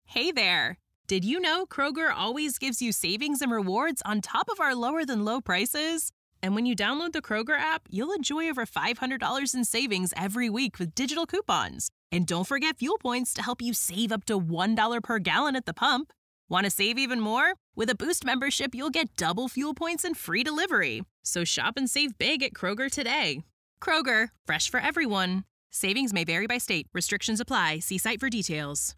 Hey there! Did you know Kroger always gives you savings and rewards on top of our lower-than-low prices? And when you download the Kroger app, you'll enjoy over $500 in savings every week with digital coupons. And don't forget fuel points to help you save up to $1 per gallon at the pump. Want to save even more? With a Boost membership, you'll get double fuel points and free delivery. So shop and save big at Kroger today. Kroger, fresh for everyone. Savings may vary by state. Restrictions apply. See site for details.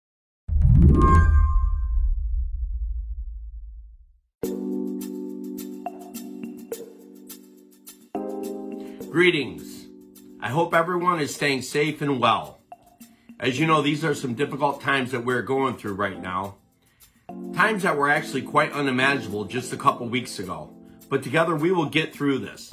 Greetings. I hope everyone is staying safe and well. As you know, these are some difficult times that we're going through right now. Times that were actually quite unimaginable just a couple weeks ago. But together we will get through this.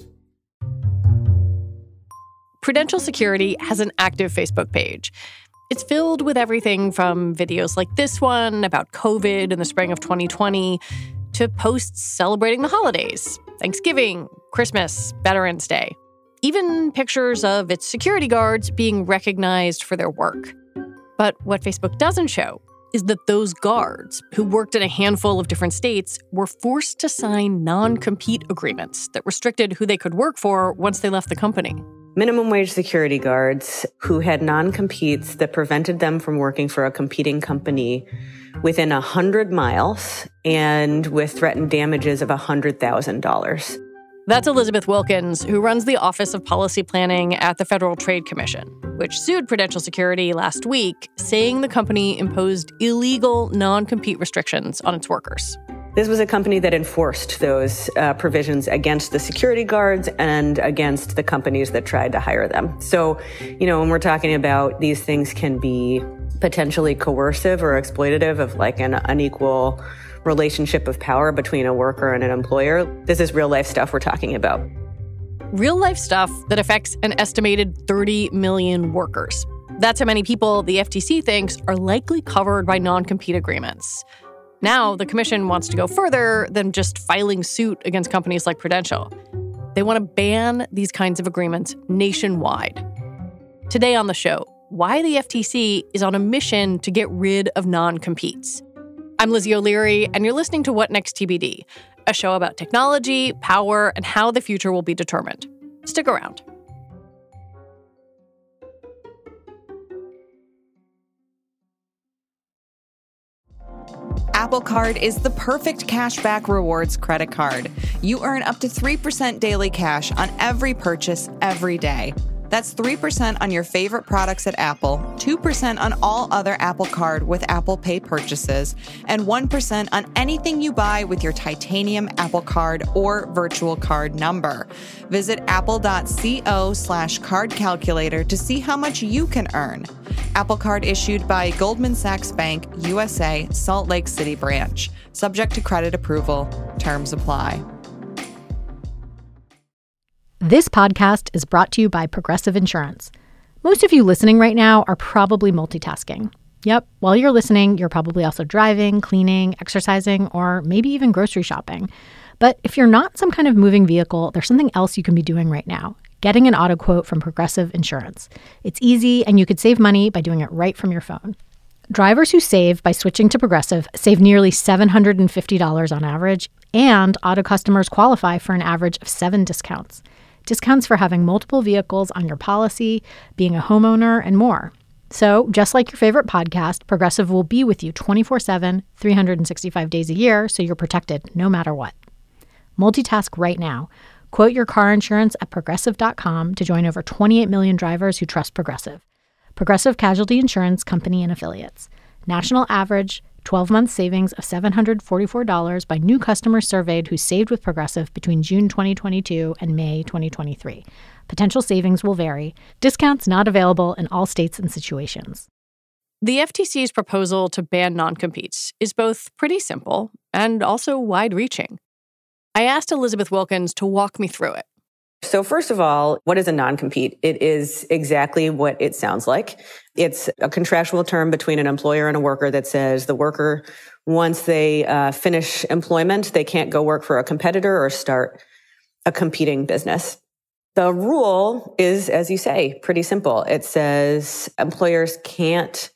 Prudential Security has an active Facebook page. It's filled with everything from videos like this one about COVID in the spring of 2020 to posts celebrating the holidays, Thanksgiving, Christmas, Veterans Day. Even pictures of its security guards being recognized for their work. But what Facebook doesn't show is that those guards, who worked in a handful of different states, were forced to sign non-compete agreements that restricted who they could work for once they left the company. Minimum wage security guards who had non-competes that prevented them from working for a competing company within 100 miles and with threatened damages of $100,000. That's Elizabeth Wilkins, who runs the Office of Policy Planning at the Federal Trade Commission, which sued Prudential Security last week, saying the company imposed illegal non-compete restrictions on its workers. This was a company that enforced those provisions against the security guards and against the companies that tried to hire them. So, when we're talking about these things can be potentially coercive or exploitative of like an unequal relationship of power between a worker and an employer. This is real life stuff we're talking about. Real life stuff that affects an estimated 30 million workers. That's how many people the FTC thinks are likely covered by non-compete agreements. Now, the commission wants to go further than just filing suit against companies like Prudential. They want to ban these kinds of agreements nationwide. Today on the show, why the FTC is on a mission to get rid of non-competes. I'm Lizzie O'Leary, and you're listening to What Next TBD, a show about technology, power, and how the future will be determined. Stick around. Apple Card is the perfect cashback rewards credit card. You earn up to 3% daily cash on every purchase every day. That's 3% on your favorite products at Apple, 2% on all other Apple Card with Apple Pay purchases, and 1% on anything you buy with your titanium Apple Card or virtual card number. Visit apple.co/card calculator to see how much you can earn. Apple Card issued by Goldman Sachs Bank, USA, Salt Lake City branch. Subject to credit approval. Terms apply. This podcast is brought to you by Progressive Insurance. Most of you listening right now are probably multitasking. Yep, while you're listening, you're probably also driving, cleaning, exercising, or maybe even grocery shopping. But if you're not some kind of moving vehicle, there's something else you can be doing right now. Getting an auto quote from Progressive Insurance. It's easy, and you could save money by doing it right from your phone. Drivers who save by switching to Progressive save nearly $750 on average, and auto customers qualify for an average of 7 discounts. Discounts for having multiple vehicles on your policy, being a homeowner, and more. So, just like your favorite podcast, Progressive will be with you 24/7, 365 days a year, so you're protected no matter what. Multitask right now. Quote your car insurance at Progressive.com to join over 28 million drivers who trust Progressive. Progressive Casualty Insurance Company and Affiliates. National average 12-month savings of $744 by new customers surveyed who saved with Progressive between June 2022 and May 2023. Potential savings will vary. Discounts not available in all states and situations. The FTC's proposal to ban non-competes is both pretty simple and also wide-reaching. I asked Elizabeth Wilkins to walk me through it. So first of all, what is a non-compete? It is exactly what it sounds like. It's a contractual term between an employer and a worker that says the worker, once they finish employment, they can't go work for a competitor or start a competing business. The rule is, as you say, pretty simple. It says employers can't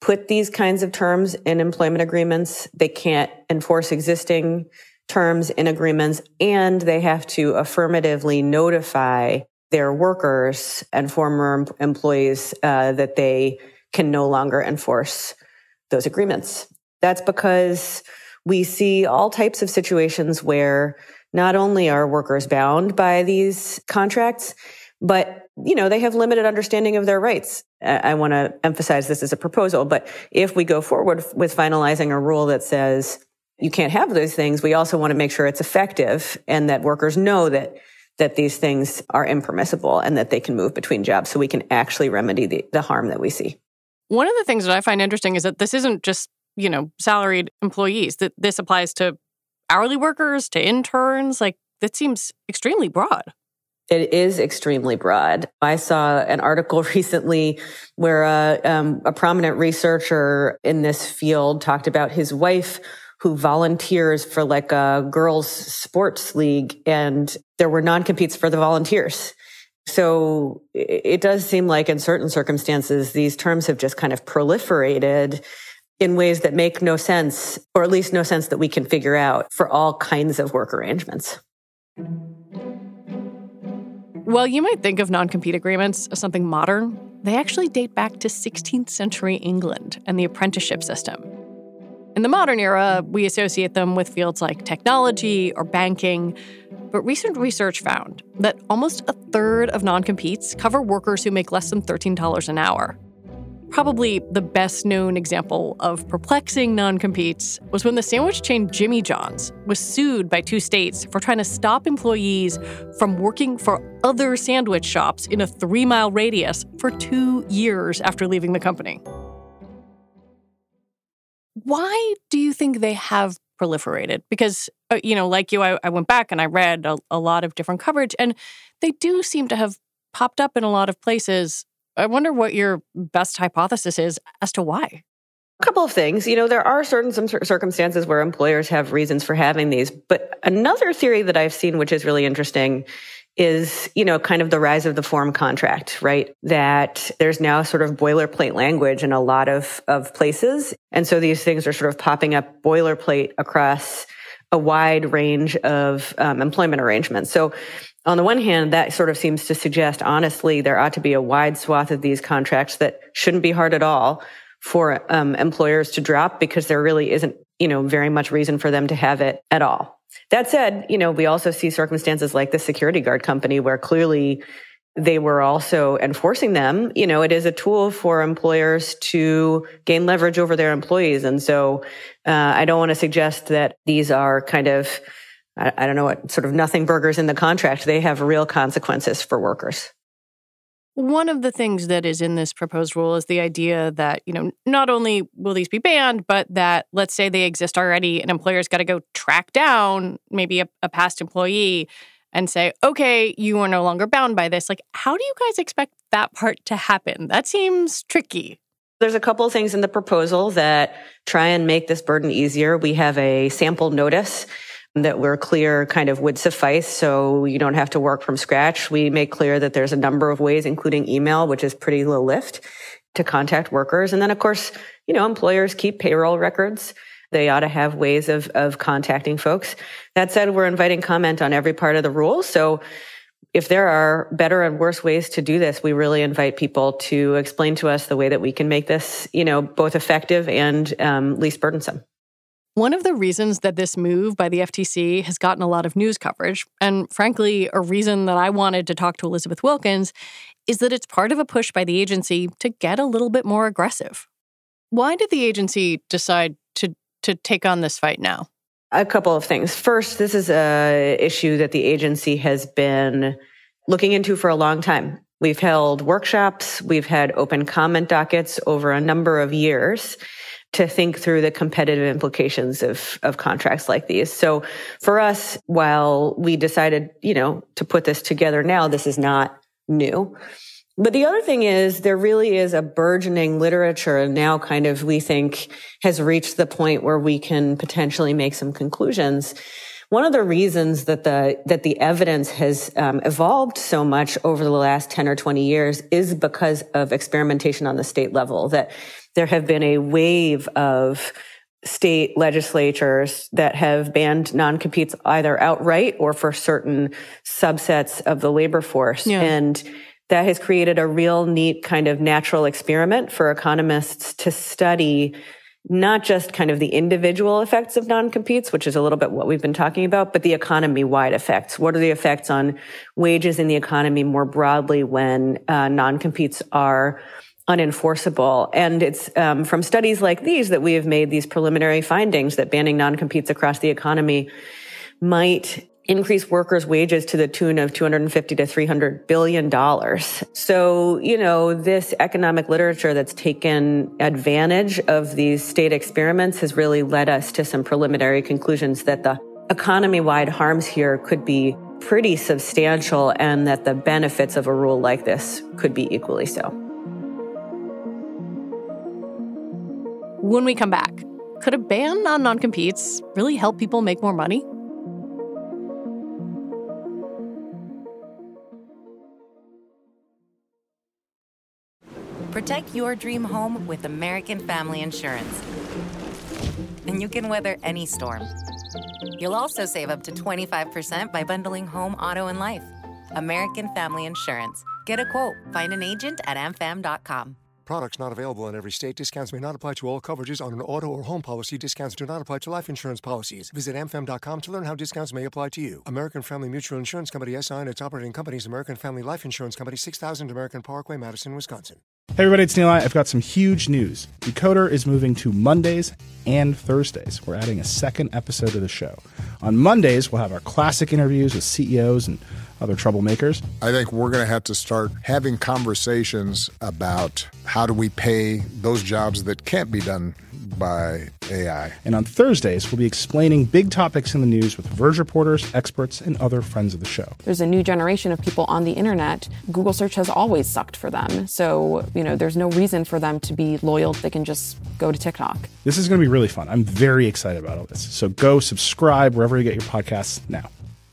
put these kinds of terms in employment agreements. They can't enforce existing terms in agreements, and they have to affirmatively notify their workers and former employees that they can no longer enforce those agreements. That's because we see all types of situations where not only are workers bound by these contracts, but, they have limited understanding of their rights. I want to emphasize this as a proposal, but if we go forward with finalizing a rule that says you can't have those things, we also want to make sure it's effective and that workers know that these things are impermissible and that they can move between jobs so we can actually remedy the harm that we see. One of the things that I find interesting is that this isn't just, salaried employees, that this applies to hourly workers, to interns. Like, that seems extremely broad. It is extremely broad. I saw an article recently where a prominent researcher in this field talked about his wife who volunteers for like a girls' sports league, and there were non-competes for the volunteers. So it does seem like in certain circumstances, these terms have just kind of proliferated in ways that make no sense, or at least no sense that we can figure out for all kinds of work arrangements. Well, you might think of non-compete agreements as something modern. They actually date back to 16th century England and the apprenticeship system. In the modern era, we associate them with fields like technology or banking, but recent research found that almost a third of non-competes cover workers who make less than $13 an hour. Probably the best-known example of perplexing non-competes was when the sandwich chain Jimmy John's was sued by 2 states for trying to stop employees from working for other sandwich shops in a 3-mile radius for 2 years after leaving the company. Why do you think they have proliferated? Because, like you, I went back and I read a lot of different coverage, and they do seem to have popped up in a lot of places. I wonder what your best hypothesis is as to why. A couple of things. There are some circumstances where employers have reasons for having these. But another theory that I've seen, which is really interesting, is, kind of the rise of the form contract, right? That there's now sort of boilerplate language in a lot of places. And so these things are sort of popping up boilerplate across a wide range of employment arrangements. So on the one hand, that sort of seems to suggest, honestly, there ought to be a wide swath of these contracts that shouldn't be hard at all for employers to drop, because there really isn't, very much reason for them to have it at all. That said, we also see circumstances like the security guard company where clearly they were also enforcing them. It is a tool for employers to gain leverage over their employees. And so I don't want to suggest that these are kind of, I don't know what, sort of nothing burgers in the contract. They have real consequences for workers. One of the things that is in this proposed rule is the idea that, not only will these be banned, but that, let's say they exist already, an employer's got to go track down maybe a past employee and say, okay, you are no longer bound by this. Like, how do you guys expect that part to happen? That seems tricky. There's a couple of things in the proposal that try and make this burden easier. We have a sample notice that we're clear kind of would suffice, so you don't have to work from scratch. We make clear that there's a number of ways, including email, which is pretty low lift, to contact workers. And then, of course, employers keep payroll records. They ought to have ways of contacting folks. That said, we're inviting comment on every part of the rule. So if there are better and worse ways to do this, we really invite people to explain to us the way that we can make this, both effective and least burdensome. One of the reasons that this move by the FTC has gotten a lot of news coverage, and frankly, a reason that I wanted to talk to Elizabeth Wilkins, is that it's part of a push by the agency to get a little bit more aggressive. Why did the agency decide to take on this fight now? A couple of things. First, this is an issue that the agency has been looking into for a long time. We've held workshops, we've had open comment dockets over a number of years to think through the competitive implications of contracts like these. So for us, while we decided, to put this together now, this is not new. But the other thing is there really is a burgeoning literature now kind of, we think, has reached the point where we can potentially make some conclusions, one of the reasons that the evidence has evolved so much over the last 10 or 20 years is because of experimentation on the state level, that there have been a wave of state legislatures that have banned non-competes either outright or for certain subsets of the labor force. Yeah. And that has created a real neat kind of natural experiment for economists to study not just kind of the individual effects of non-competes, which is a little bit what we've been talking about, but the economy-wide effects. What are the effects on wages in the economy more broadly when non-competes are unenforceable? And it's from studies like these that we have made these preliminary findings that banning non-competes across the economy might increase workers' wages to the tune of $250 to $300 billion. So, this economic literature that's taken advantage of these state experiments has really led us to some preliminary conclusions that the economy-wide harms here could be pretty substantial and that the benefits of a rule like this could be equally so. When we come back, could a ban on non-competes really help people make more money? Protect your dream home with American Family Insurance. And you can weather any storm. You'll also save up to 25% by bundling home, auto, and life. American Family Insurance. Get a quote. Find an agent at amfam.com. Products not available in every state. Discounts may not apply to all coverages on an auto or home policy. Discounts do not apply to life insurance policies. Visit amfam.com to learn how discounts may apply to you. American Family Mutual Insurance Company, SI, and its operating companies, American Family Life Insurance Company, 6000 American Parkway, Madison, Wisconsin. Hey everybody, it's Neil. I've got some huge news. Decoder is moving to Mondays and Thursdays. We're adding a second episode to the show. On Mondays, we'll have our classic interviews with CEOs and other troublemakers. I think we're going to have to start having conversations about how do we pay those jobs that can't be done by AI. And on Thursdays, we'll be explaining big topics in the news with Verge reporters, experts, and other friends of the show. There's a new generation of people on the internet. Google search has always sucked for them. So, there's no reason for them to be loyal. They can just go to TikTok. This is going to be really fun. I'm very excited about all this. So go subscribe wherever you get your podcasts now.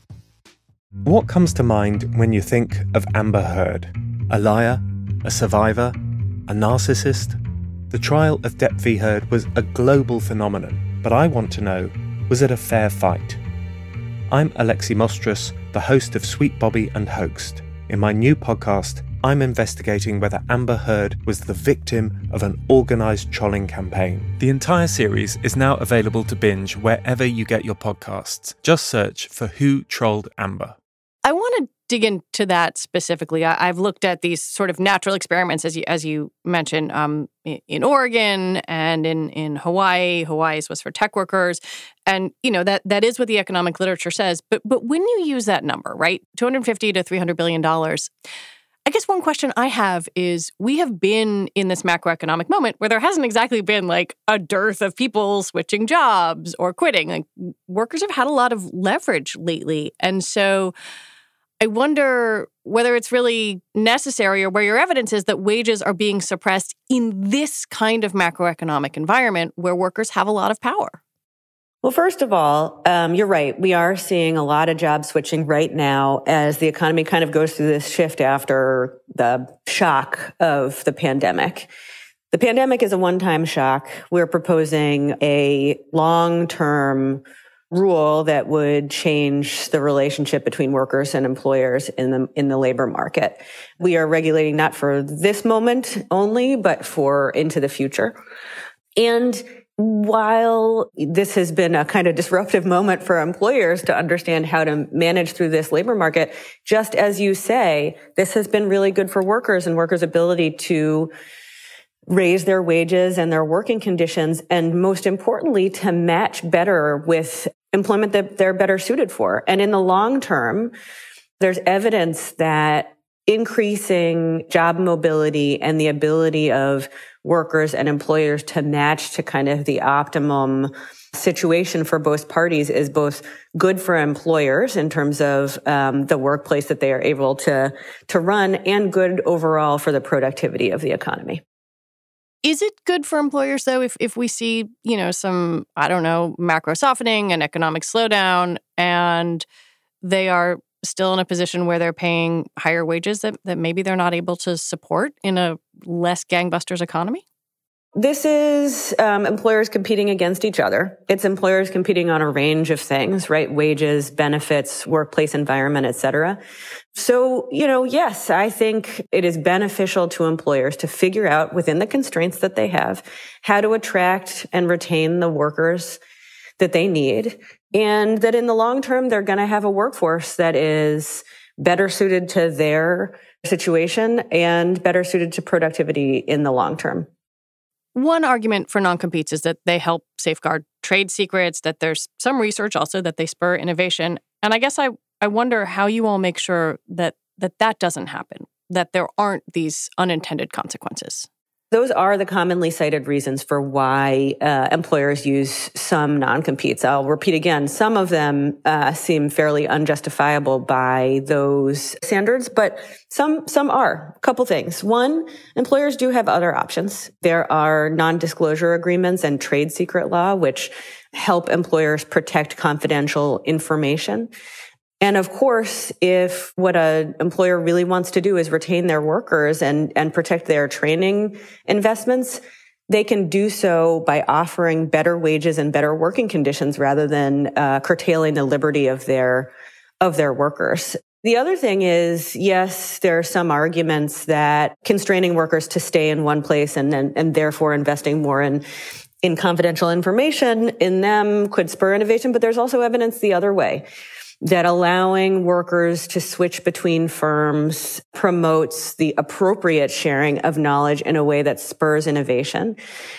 What comes to mind when you think of Amber Heard? A liar? A survivor? A narcissist? The trial of Depp v. Heard was a global phenomenon, but I want to know, was it a fair fight? I'm Alexi Mostrous, the host of Sweet Bobby and Hoaxed. In my new podcast, I'm investigating whether Amber Heard was the victim of an organised trolling campaign. The entire series is now available to binge wherever you get your podcasts. Just search for Who Trolled Amber. I want to dig into that specifically. I've looked at these sort of natural experiments, as you mentioned, in Oregon and in Hawaii. Hawaii's was for tech workers. And, that is what the economic literature says. But when you use that number, right, $250 to $300 billion, I guess one question I have is we have been in this macroeconomic moment where there hasn't exactly been like a dearth of people switching jobs or quitting. Like workers have had a lot of leverage lately. And so I wonder whether it's really necessary or where your evidence is that wages are being suppressed in this kind of macroeconomic environment where workers have a lot of power. Well, first of all, you're right. We are seeing a lot of job switching right now as the economy kind of goes through this shift after the shock of the pandemic. The pandemic is a one-time shock. We're proposing a long-term rule that would change the relationship between workers and employers in the labor market. We are regulating not for this moment only, but for into the future. And while this has been a kind of disruptive moment for employers to understand how to manage through this labor market, just as you say, this has been really good for workers and workers' ability to raise their wages and their working conditions, and most importantly, to match better with employment that they're better suited for. And in the long term, there's evidence that increasing job mobility and the ability of workers and employers to match to kind of the optimum situation for both parties is both good for employers in terms of the workplace that they are able to run, and good overall for the productivity of the economy. Is it good for employers, though, if we see, some, macro softening and economic slowdown, and they are still in a position where they're paying higher wages that maybe they're not able to support in a less gangbusters economy? This is employers competing against each other. It's employers competing on a range of things, right? Wages, benefits, workplace environment, et cetera. So, yes, I think it is beneficial to employers to figure out within the constraints that they have how to attract and retain the workers that they need, and that in the long term, they're going to have a workforce that is better suited to their situation and better suited to productivity in the long term. One argument for non-competes is that they help safeguard trade secrets, that there's some research also that they spur innovation. And I guess I wonder how you all make sure that doesn't happen, that there aren't these unintended consequences. Those are the commonly cited reasons for why employers use some non-competes. I'll repeat again, some of them seem fairly unjustifiable by those standards, but some are. A couple things. One, employers do have other options. There are non-disclosure agreements and trade secret law, which help employers protect confidential information. And of course, if what an employer really wants to do is retain their workers and protect their training investments, they can do so by offering better wages and better working conditions rather than curtailing the liberty of their workers. The other thing is, yes, there are some arguments that constraining workers to stay in one place and therefore investing more in confidential information in them could spur innovation, but there's also evidence the other way, that allowing workers to switch between firms promotes the appropriate sharing of knowledge in a way that spurs innovation.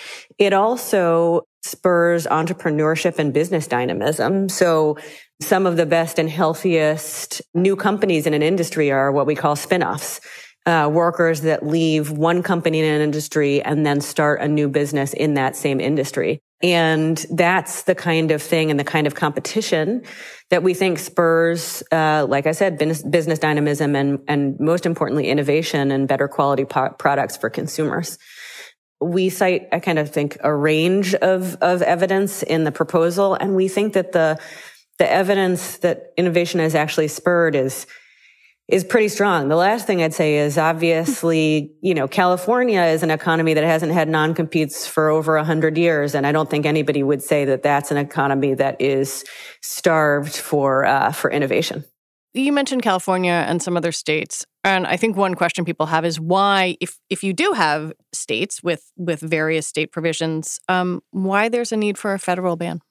It also spurs entrepreneurship and business dynamism. So some of the best and healthiest new companies in an industry are what we call spin-offs. Workers that leave one company in an industry and then start a new business in that same industry. And that's the kind of thing and the kind of competition that we think spurs, like I said, business dynamism and most importantly, innovation and better quality products for consumers. We cite, I kind of think, a range of evidence in the proposal, and we think that the evidence that innovation has actually spurred is pretty strong. The last thing I'd say is obviously, California is an economy that hasn't had non-competes for over 100 years. And I don't think anybody would say that that's an economy that is starved for innovation. You mentioned California and some other states. And I think one question people have is why, if you do have states with various state provisions, why there's a need for a federal ban?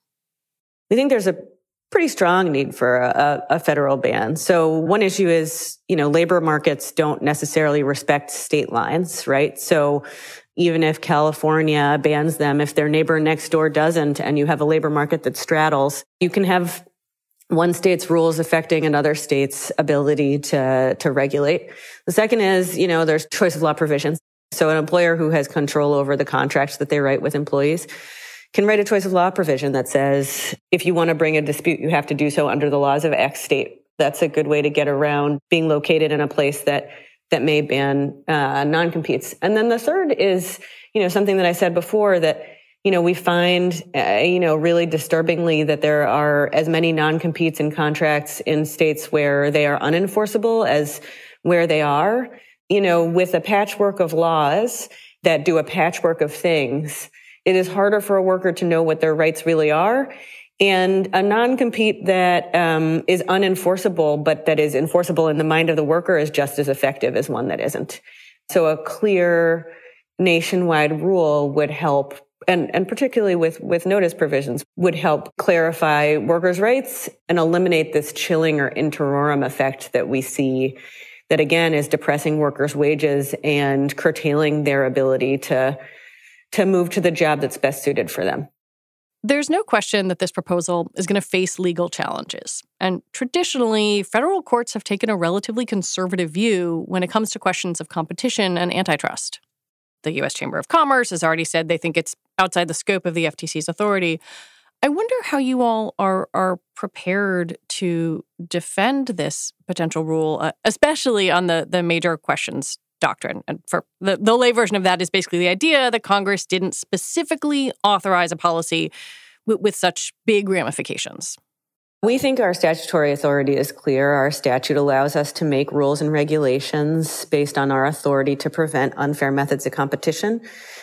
We think there's a pretty strong need for a federal ban. So one issue is, labor markets don't necessarily respect state lines, right? So even if California bans them, if their neighbor next door doesn't, and you have a labor market that straddles, you can have one state's rules affecting another state's ability to regulate. The second is, there's choice of law provisions. So an employer who has control over the contracts that they write with employees can write a choice of law provision that says, if you want to bring a dispute, you have to do so under the laws of X state. That's a good way to get around being located in a place that may ban non-competes. And then the third is, something that I said before that, we find, really disturbingly that there are as many non-competes in contracts in states where they are unenforceable as where they are. With a patchwork of laws that do a patchwork of things, it is harder for a worker to know what their rights really are. And a non-compete that is unenforceable, but that is enforceable in the mind of the worker is just as effective as one that isn't. So a clear nationwide rule would help, and particularly with notice provisions, would help clarify workers' rights and eliminate this chilling or interorum effect that we see that, again, is depressing workers' wages and curtailing their ability to move to the job that's best suited for them. There's no question that this proposal is going to face legal challenges. And traditionally, federal courts have taken a relatively conservative view when it comes to questions of competition and antitrust. The U.S. Chamber of Commerce has already said they think it's outside the scope of the FTC's authority. I wonder how you all are prepared to defend this potential rule, especially on the major questions doctrine. And for the lay version of that is basically the idea that Congress didn't specifically authorize a policy with such big ramifications. We think our statutory authority is clear. Our statute allows us to make rules and regulations based on our authority to prevent unfair methods of competition.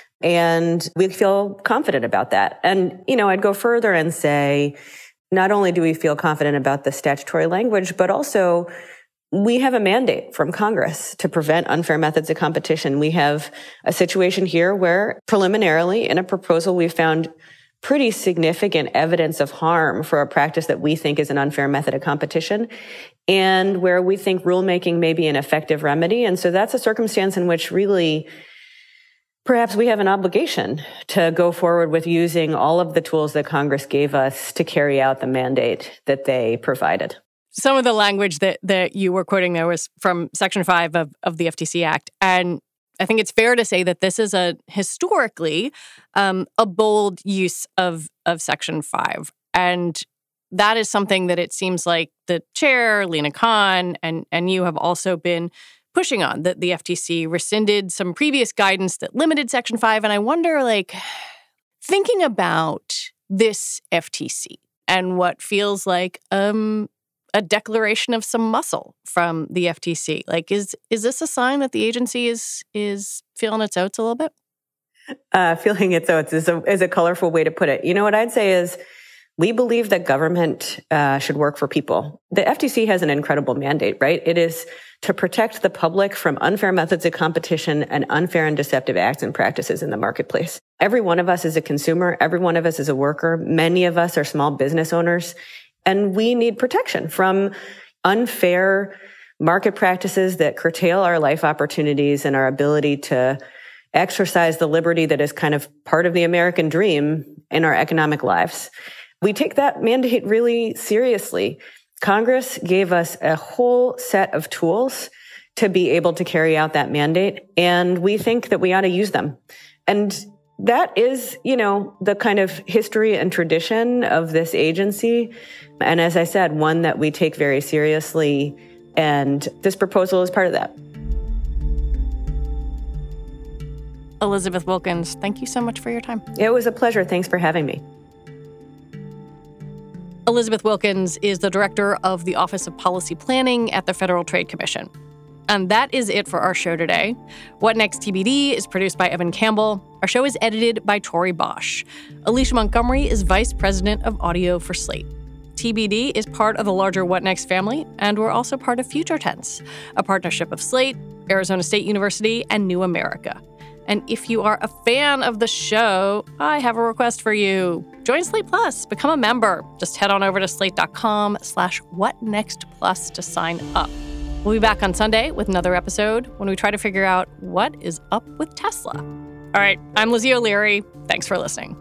And we feel confident about that. And, I'd go further and say, not only do we feel confident about the statutory language, but also we have a mandate from Congress to prevent unfair methods of competition. We have a situation here where preliminarily in a proposal, we found pretty significant evidence of harm for a practice that we think is an unfair method of competition and where we think rulemaking may be an effective remedy. And so that's a circumstance in which really perhaps we have an obligation to go forward with using all of the tools that Congress gave us to carry out the mandate that they provided. Some of the language that you were quoting there was from Section 5 of the FTC Act. And I think it's fair to say that this is historically a bold use of Section 5. And that is something that it seems like the chair, Lina Khan, and you have also been pushing on, that the FTC rescinded some previous guidance that limited Section 5. And I wonder, thinking about this FTC and what feels like a declaration of some muscle from the FTC. Is this a sign that the agency is feeling its oats a little bit? Feeling its oats is a colorful way to put it. What I'd say is we believe that government should work for people. The FTC has an incredible mandate, right? It is to protect the public from unfair methods of competition and unfair and deceptive acts and practices in the marketplace. Every one of us is a consumer. Every one of us is a worker. Many of us are small business owners. And we need protection from unfair market practices that curtail our life opportunities and our ability to exercise the liberty that is kind of part of the American dream in our economic lives. We take that mandate really seriously. Congress gave us a whole set of tools to be able to carry out that mandate, and we think that we ought to use them. And that is, the kind of history and tradition of this agency. And as I said, one that we take very seriously. And this proposal is part of that. Elizabeth Wilkins, thank you so much for your time. It was a pleasure. Thanks for having me. Elizabeth Wilkins is the director of the Office of Policy Planning at the Federal Trade Commission. And that is it for our show today. What Next TBD is produced by Evan Campbell. Our show is edited by Tori Bosch. Alicia Montgomery is vice president of audio for Slate. TBD is part of the larger What Next family, and we're also part of Future Tense, a partnership of Slate, Arizona State University, and New America. And if you are a fan of the show, I have a request for you. Join Slate Plus. Become a member. Just head on over to slate.com/whatnextplus to sign up. We'll be back on Sunday with another episode when we try to figure out what is up with Tesla. All right, I'm Lizzie O'Leary. Thanks for listening.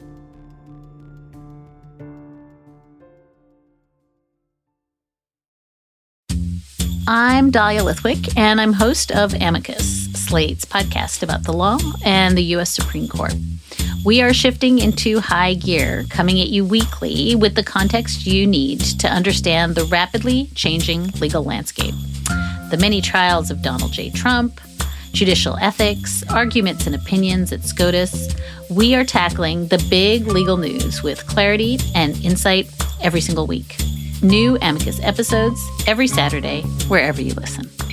I'm Dahlia Lithwick, and I'm host of Amicus, Slate's podcast about the law and the U.S. Supreme Court. We are shifting into high gear, coming at you weekly with the context you need to understand the rapidly changing legal landscape. The many trials of Donald J. Trump, judicial ethics, arguments and opinions at SCOTUS. We are tackling the big legal news with clarity and insight every single week. New Amicus episodes every Saturday, wherever you listen.